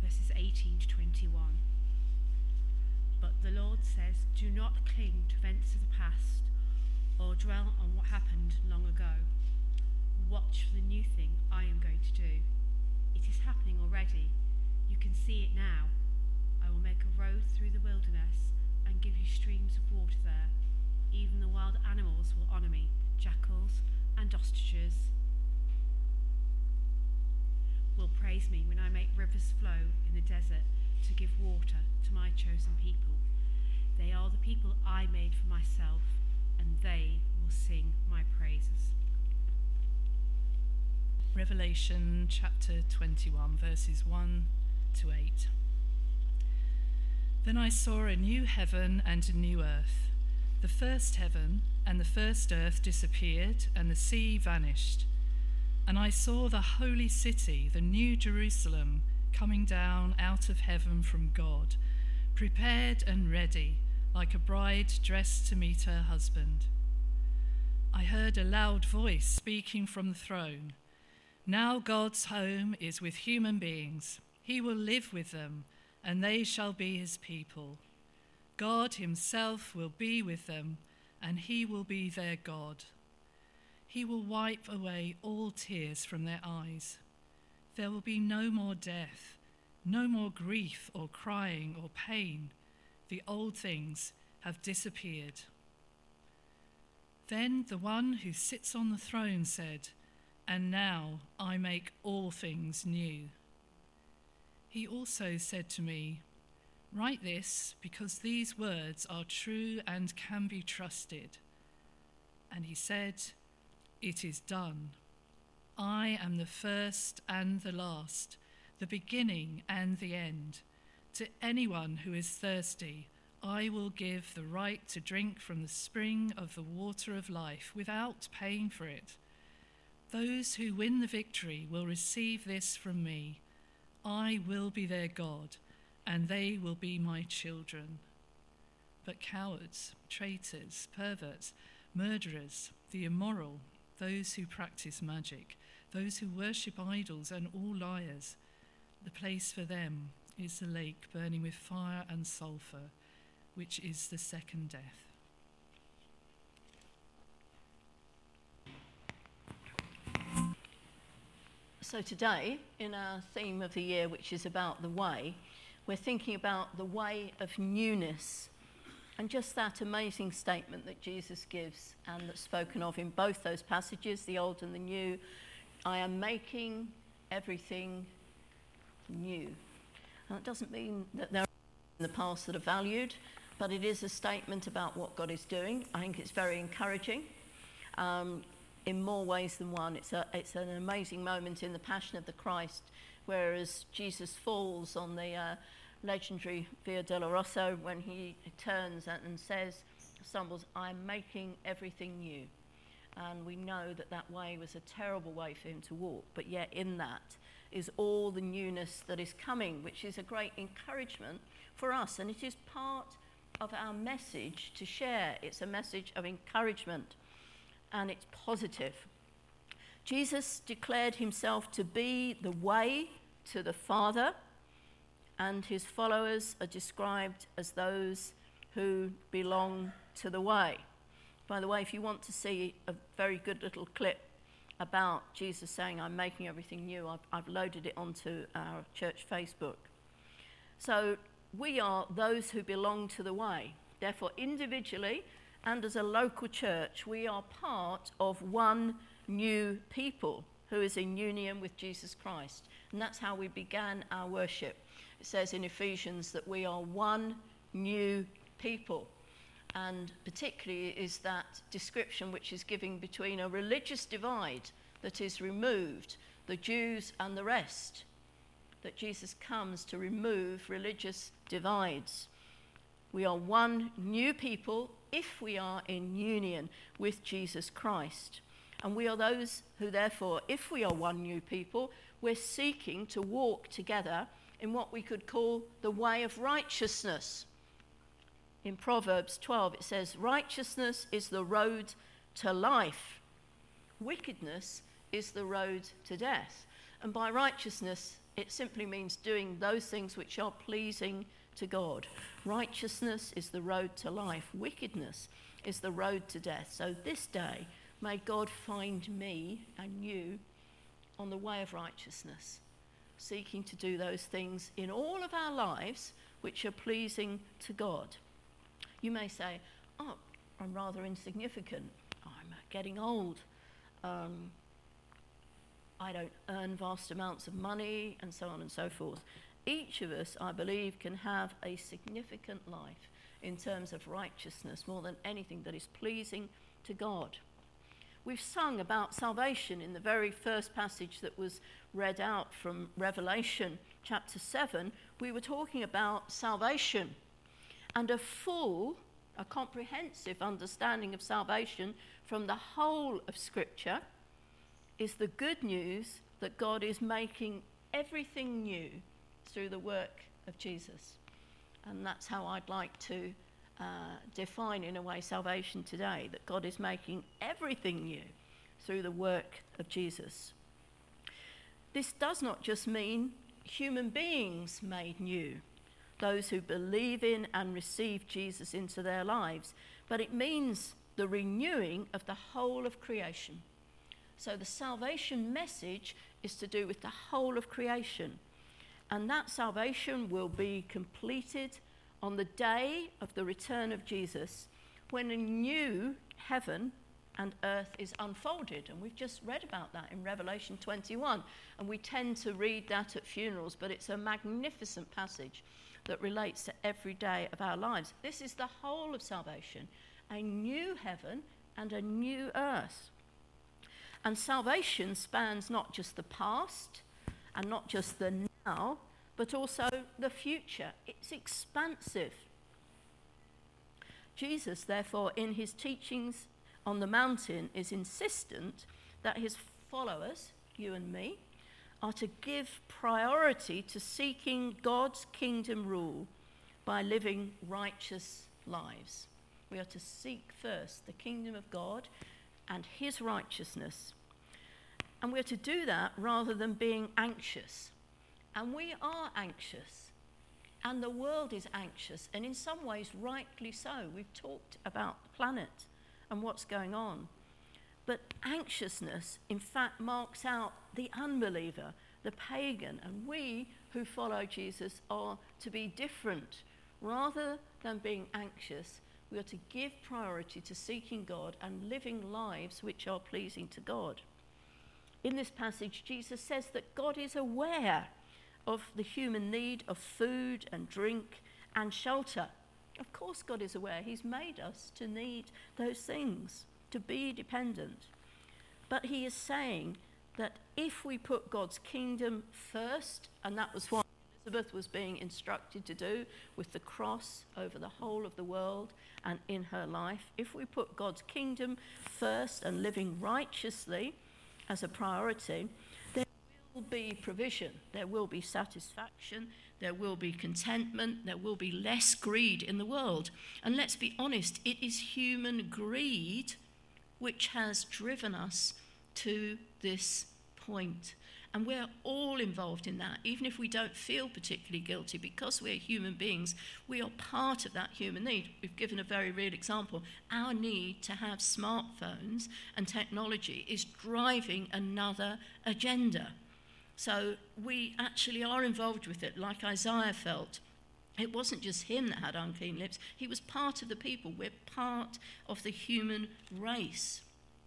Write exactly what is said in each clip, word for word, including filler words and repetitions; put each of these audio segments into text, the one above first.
verses eighteen to twenty-one. But the Lord says, do not cling to events of the past or dwell on what happened long ago. Watch for the new thing I am going to do. It is happening already. You can see it now. I will make a road through the wilderness and give you streams of water there. Even the wild animals will honour me, jackals and ostriches will praise me when I make rivers flow in the desert to give water to my chosen people. They are the people I made for myself, and they will sing my praises. Revelation chapter twenty-one, verses one to eight. Then I saw a new heaven and a new earth. The first heaven and the first earth disappeared, and the sea vanished. And I saw the holy city, the new Jerusalem, coming down out of heaven from God, prepared and ready, like a bride dressed to meet her husband. I heard a loud voice speaking from the throne. Now God's home is with human beings. He will live with them, and they shall be his people. God himself will be with them, and he will be their God. He will wipe away all tears from their eyes. There will be no more death, no more grief or crying or pain. The old things have disappeared. Then the one who sits on the throne said, "And now I make all things new." He also said to me, "Write this, because these words are true and can be trusted." And he said, "It is done. I am the first and the last, the beginning and the end. To anyone who is thirsty, I will give the right to drink from the spring of the water of life without paying for it. Those who win the victory will receive this from me. I will be their God, and they will be my children. But cowards, traitors, perverts, murderers, the immoral, those who practice magic, those who worship idols, and all liars, the place for them is the lake burning with fire and sulfur, which is the second death." So today, in our theme of the year, which is about the way, we're thinking about the way of newness, and just that amazing statement that Jesus gives and that's spoken of in both those passages, the old and the new. I am making everything new. And that doesn't mean that there are in the past that are valued, but it is a statement about what God is doing. I think it's very encouraging. Um, in more ways than one. It's a it's an amazing moment in the Passion of the Christ, whereas Jesus falls on the uh, legendary Via Dolorosa when he turns and says, stumbles, "I'm making everything new." And we know that that way was a terrible way for him to walk, but yet in that is all the newness that is coming, which is a great encouragement for us, and it is part of our message to share. It's a message of encouragement, and it's positive. Jesus declared himself to be the way to the Father, and his followers are described as those who belong to the way. By the way, if you want to see a very good little clip about Jesus saying, "I'm making everything new," I've, I've loaded it onto our church Facebook. So we are those who belong to the way. Therefore, individually and as a local church, we are part of one new people who is in union with Jesus Christ. And that's how we began our worship. It says in Ephesians that we are one new people. And particularly is that description which is given between a religious divide that is removed, the Jews and the rest, that Jesus comes to remove religious divides. We are one new people if we are in union with Jesus Christ. And we are those who, therefore, if we are one new people, we're seeking to walk together in what we could call the way of righteousness. In Proverbs twelve, it says, "Righteousness is the road to life. Wickedness is the road to death." And by righteousness, It simply means doing those things which are pleasing to God. Righteousness is the road to life. Wickedness is the road to death. So this day, may God find me and you on the way of righteousness, seeking to do those things in all of our lives which are pleasing to God. You may say, oh, I'm rather insignificant. I'm getting old. Um, I don't earn vast amounts of money, and so on and so forth. Each of us, I believe, can have a significant life in terms of righteousness more than anything that is pleasing to God. We've sung about salvation in the very first passage that was read out from Revelation chapter seven. We were talking about salvation, and a full, a comprehensive understanding of salvation from the whole of Scripture is the good news that God is making everything new through the work of Jesus. And that's how I'd like to uh, define, in a way, salvation today, that God is making everything new through the work of Jesus. This does not just mean human beings made new, those who believe in and receive Jesus into their lives, but it means the renewing of the whole of creation. So the salvation message is to do with the whole of creation. And that salvation will be completed on the day of the return of Jesus, when a new heaven and earth is unfolded. And we've just read about that in Revelation twenty-one. And we tend to read that at funerals, but it's a magnificent passage that relates to every day of our lives. This is the whole of salvation, a new heaven and a new earth. And salvation spans not just the past and not just the now, but also the future. It's expansive. Jesus, therefore, in his teachings on the mountain, is insistent that his followers, you and me, are to give priority to seeking God's kingdom rule by living righteous lives. We are to seek first the kingdom of God and his righteousness. And we're to do that rather than being anxious. And we are anxious. And the world is anxious. And in some ways, rightly so. We've talked about the planet and what's going on. But anxiousness, in fact, marks out the unbeliever, the pagan. And we who follow Jesus are to be different. Rather than being anxious, we are to give priority to seeking God and living lives which are pleasing to God. In this passage, Jesus says that God is aware of the human need of food and drink and shelter. Of course God is aware. He's made us to need those things, to be dependent. But he is saying that if we put God's kingdom first, and that was what Elizabeth was being instructed to do with the cross over the whole of the world and in her life, if we put God's kingdom first and living righteously as a priority, there will be provision, there will be satisfaction, there will be contentment, there will be less greed in the world. And let's be honest, it is human greed which has driven us to this point. And we're all involved in that, even if we don't feel particularly guilty, because we're human beings, we are part of that human need. We've given a very real example. Our need to have smartphones and technology is driving another agenda. So we actually are involved with it, like Isaiah felt. It wasn't just him that had unclean lips. He was part of the people. We're part of the human race.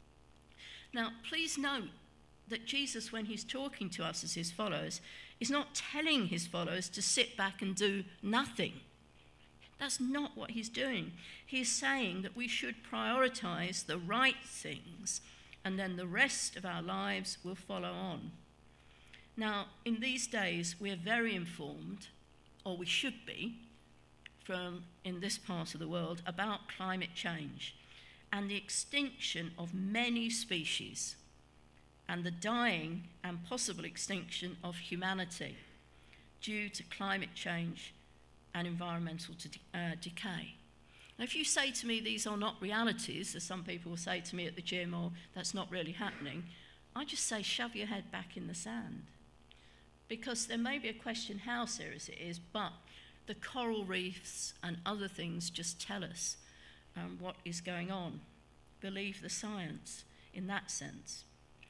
Now, please note that Jesus, when he's talking to us as his followers, is not telling his followers to sit back and do nothing. That's not what he's doing. He's saying that we should prioritize the right things, and then the rest of our lives will follow on. Now, in these days, we're very informed, or we should be, from in this part of the world, about climate change and the extinction of many species, and the dying and possible extinction of humanity due to climate change and environmental de- uh, decay. Now, if you say to me these are not realities, as some people will say to me at the gym, or that's not really happening, I just say shove your head back in the sand. because there may be a question how serious it is, but the coral reefs and other things just tell us um, what is going on. Believe the science in that sense.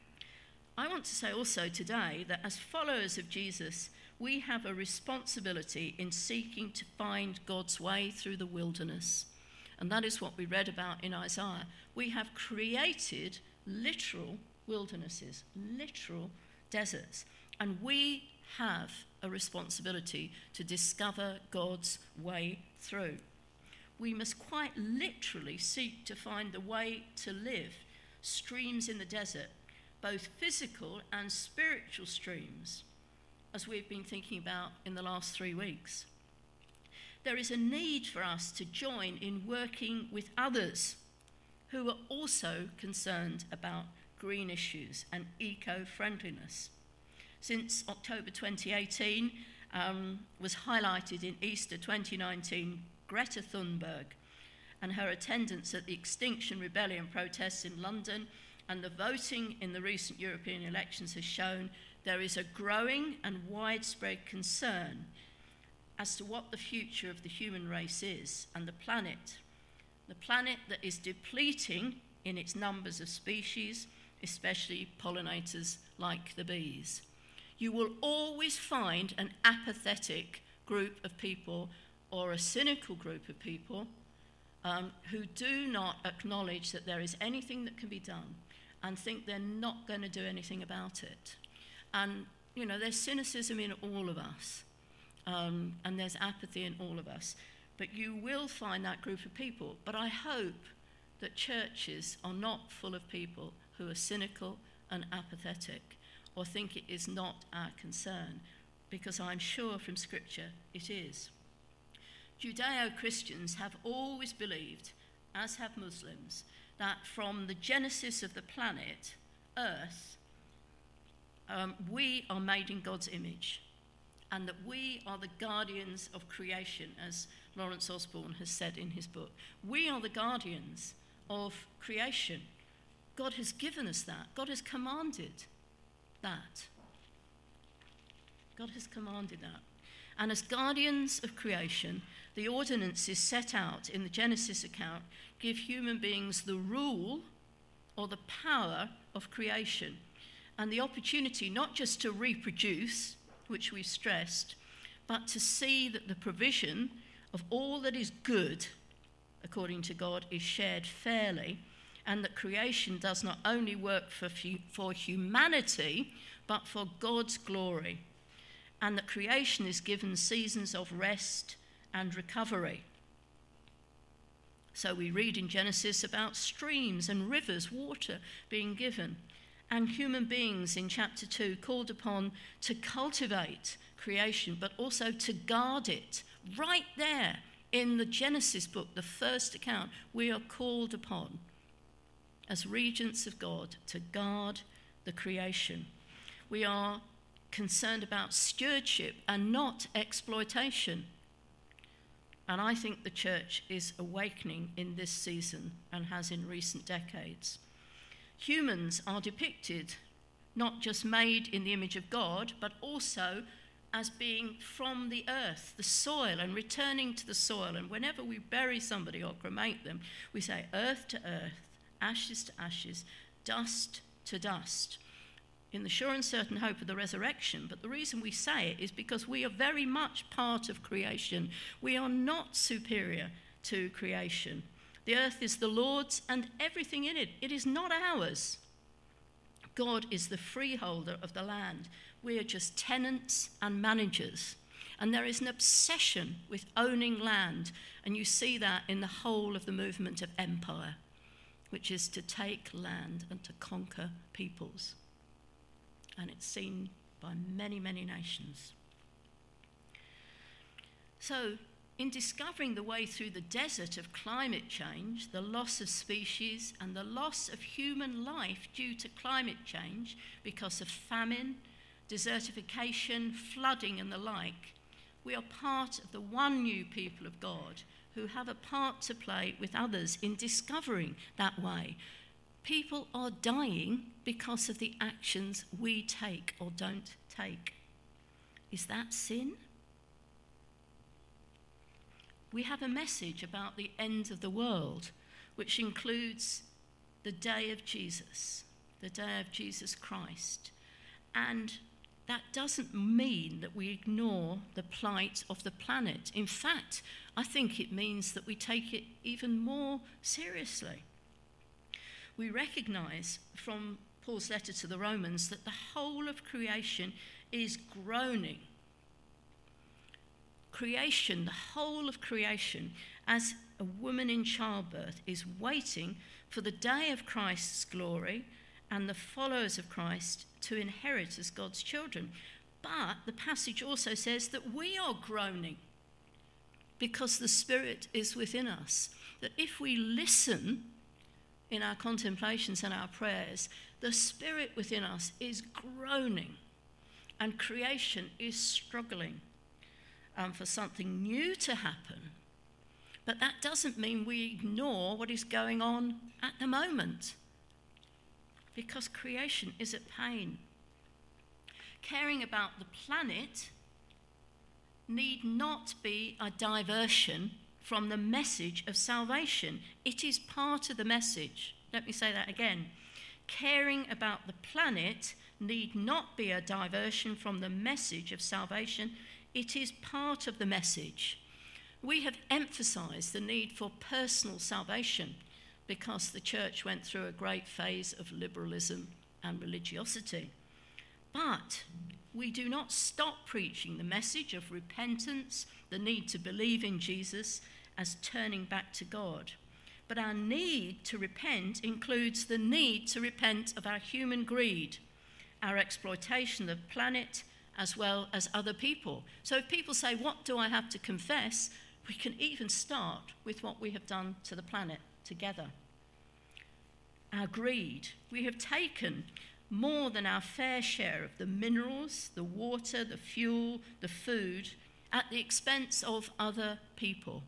I want to say also today that as followers of Jesus, we have a responsibility in seeking to find God's way through the wilderness. And that is what we read about in Isaiah. We have created literal wildernesses, literal deserts. And we have a responsibility to discover God's way through. We must quite literally seek to find the way to live, streams in the desert, both physical and spiritual streams, as we've been thinking about in the last three weeks. There is a need for us to join in working with others who are also concerned about green issues and eco-friendliness. Since October twenty eighteen um, was highlighted in Easter twenty nineteen, Greta Thunberg and her attendance at the Extinction Rebellion protests in London and the voting in the recent European elections has shown there is a growing and widespread concern as to what the future of the human race is and the planet. The planet that is depleting in its numbers of species, especially pollinators like the bees. You will always find an apathetic group of people or a cynical group of people um, who do not acknowledge that there is anything that can be done and think they're not going to do anything about it. And, you know, there's cynicism in all of us, um, and there's apathy in all of us. But you will find that group of people. But I hope that churches are not full of people who are cynical and apathetic or think it is not our concern, because I'm sure from Scripture it is. Judeo-Christians have always believed, as have Muslims, that from the genesis of the planet, Earth, um, we are made in God's image, and that we are the guardians of creation, as Lawrence Osborne has said in his book. We are the guardians of creation. God has given us that. God has commanded that. God has commanded that. And as guardians of creation, the ordinances set out in the Genesis account give human beings the rule or the power of creation and the opportunity not just to reproduce, which we've stressed, but to see that the provision of all that is good, according to God, is shared fairly, and that creation does not only work for, for humanity, but for God's glory, and that creation is given seasons of rest and recovery. So we read in Genesis about streams and rivers, water being given, and human beings in chapter two called upon to cultivate creation, but also to guard it. Right there in the Genesis book, the first account, we are called upon as regents of God to guard the creation. We are concerned about stewardship and not exploitation. And I think the church is awakening in this season and has in recent decades. Humans are depicted not just made in the image of God, but also as being from the earth, the soil, and returning to the soil. And whenever we bury somebody or cremate them, we say earth to earth, ashes to ashes, dust to dust, in the sure and certain hope of the resurrection. But the reason we say it is because we are very much part of creation. We are not superior to creation. The earth is the Lord's and everything in it. It is not ours. God is the freeholder of the land. We are just tenants and managers. And there is an obsession with owning land. And you see that in the whole of the movement of empire, which is to take land and to conquer peoples. And it's seen by many, many nations. So, in discovering the way through the desert of climate change, the loss of species and the loss of human life due to climate change because of famine, desertification, flooding and the like, we are part of the one new people of God who have a part to play with others in discovering that way. People are dying because of the actions we take or don't take. Is that sin? We have a message about the end of the world, which includes the day of Jesus, the day of Jesus Christ. And that doesn't mean that we ignore the plight of the planet. In fact, I think it means that we take it even more seriously. We recognise from Paul's letter to the Romans that the whole of creation is groaning. Creation, the whole of creation, as a woman in childbirth, is waiting for the day of Christ's glory and the followers of Christ to inherit as God's children. But the passage also says that we are groaning because the Spirit is within us. That if we listen in our contemplations and our prayers, the Spirit within us is groaning and creation is struggling um, for something new to happen. But that doesn't mean we ignore what is going on at the moment, because creation is at pain. Caring about the planet need not be a diversion from the message of salvation. It is part of the message. Let me say that again. Caring about the planet need not be a diversion from the message of salvation. It is part of the message. We have emphasised the need for personal salvation because the church went through a great phase of liberalism and religiosity. But we do not stop preaching the message of repentance, the need to believe in Jesus as turning back to God. But our need to repent includes the need to repent of our human greed, our exploitation of the planet, as well as other people. So if people say, what do I have to confess? We can even start with what we have done to the planet together. Our greed. We have taken more than our fair share of the minerals, the water, the fuel, the food, at the expense of other people.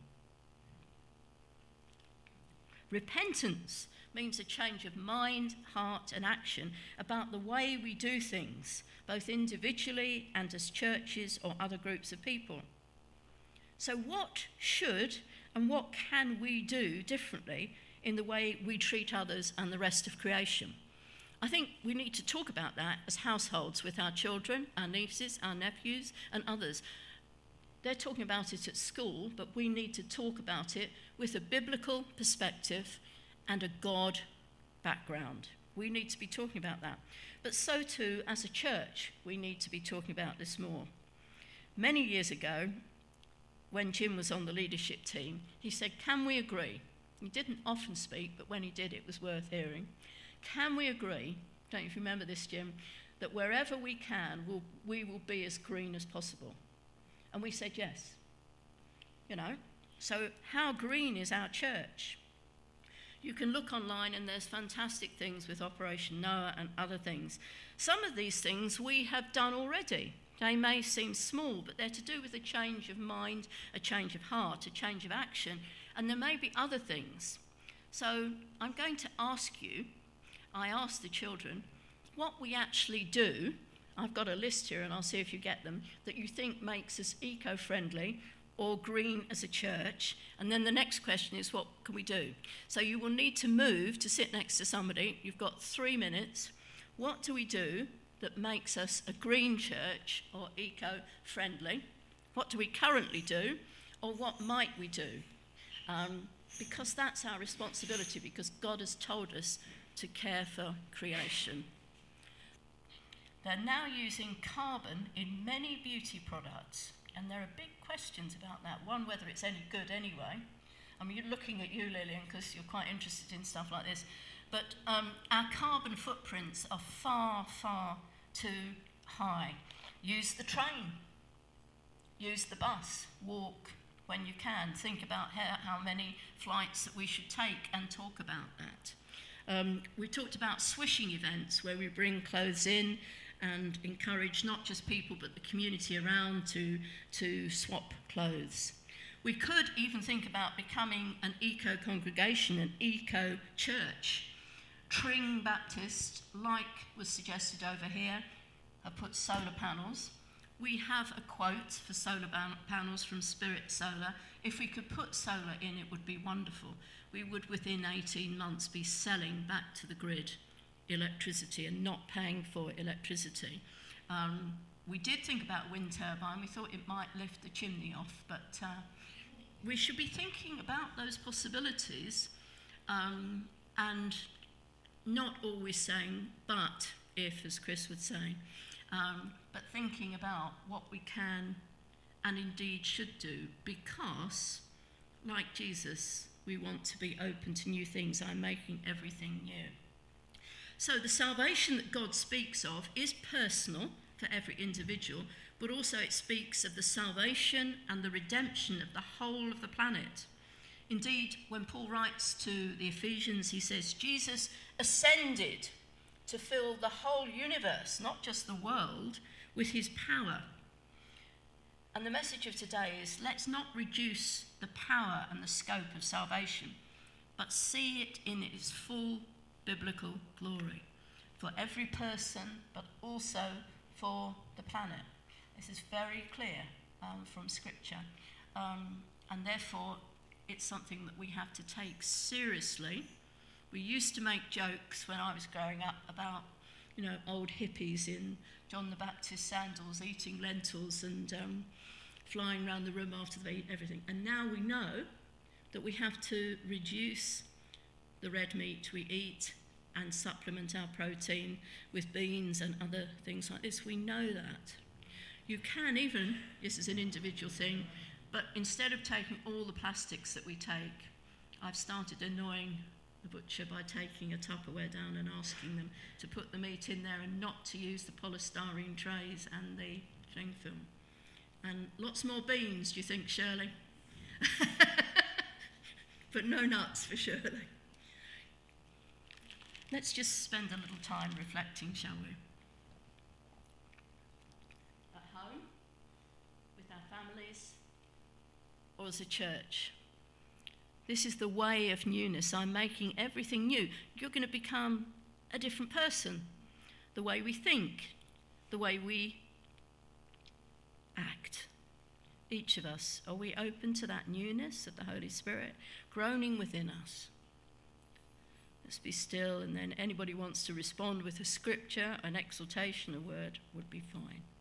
Repentance means a change of mind, heart, and action about the way we do things, both individually and as churches or other groups of people. So what should and what can we do differently in the way we treat others and the rest of creation? I think we need to talk about that as households with our children, our nieces, our nephews, and others. They're talking about it at school, but we need to talk about it with a biblical perspective and a God background. We need to be talking about that. But so too, as a church, we need to be talking about this more. Many years ago, when Jim was on the leadership team, he said, can we agree? He didn't often speak, but when he did, it was worth hearing. Can we agree, don't you remember this, Jim, that wherever we can, we'll, we will be as green as possible? And we said yes. You know, so how green is our church? You can look online and there's fantastic things with Operation Noah and other things. Some of these things we have done already. They may seem small, but they're to do with a change of mind, a change of heart, a change of action, and there may be other things. So I'm going to ask you, I asked the children, what we actually do, I've got a list here and I'll see if you get them, that you think makes us eco-friendly or green as a church, and then the next question is, what can we do? So you will need to move to sit next to somebody. You've got three minutes. What do we do that makes us a green church or eco-friendly? What do we currently do, or what might we do? Um, because that's our responsibility, because God has told us to care for creation. They're now using carbon in many beauty products, and there are big questions about that. One, whether it's any good anyway. I mean, you're looking at you, Lillian, because you're quite interested in stuff like this. But um, our carbon footprints are far, far too high. Use the train. Use the bus. Walk when you can. Think about how, how many flights that we should take and talk about that. Um, we talked about swishing events where we bring clothes in and encourage not just people but the community around to, to swap clothes. We could even think about becoming an eco-congregation, an eco-church. Tring Baptist, like was suggested over here, have put solar panels. We have a quote for solar ban- panels from Spirit Solar. If we could put solar in, it would be wonderful. We would, within eighteen months, be selling back to the grid electricity and not paying for electricity. Um, we did think about wind turbine. We thought it might lift the chimney off, but uh, we should be thinking about those possibilities um, and not always saying, but if, as Chris would say, um, but thinking about what we can and indeed should do, because, like Jesus, we want to be open to new things. I'm making everything new. So the salvation that God speaks of is personal for every individual, but also it speaks of the salvation and the redemption of the whole of the planet. Indeed, when Paul writes to the Ephesians, he says, Jesus ascended to fill the whole universe, not just the world, with his power. And the message of today is, let's not reduce the power and the scope of salvation, but see it in its full biblical glory for every person, but also for the planet. This is very clear um, from Scripture, um, and therefore it's something that we have to take seriously. We used to make jokes when I was growing up about, you know, old hippies in John the Baptist sandals eating lentils and um, flying around the room after they've eaten everything. And now we know that we have to reduce the red meat we eat and supplement our protein with beans and other things like this. We know that. You can even, this is an individual thing, but instead of taking all the plastics that we take, I've started annoying the butcher by taking a Tupperware down and asking them to put the meat in there and not to use the polystyrene trays and the cling film. And lots more beans, do you think, Shirley? But no nuts for Shirley. Let's just spend a little time reflecting, shall we? At home, with our families, or as a church. This is the way of newness. I'm making everything new. You're going to become a different person. The way we think, the way we act. Each of us, are we open to that newness of the Holy Spirit groaning within us? Let's be still, and then anybody wants to respond with a scripture, an exhortation, a word would be fine.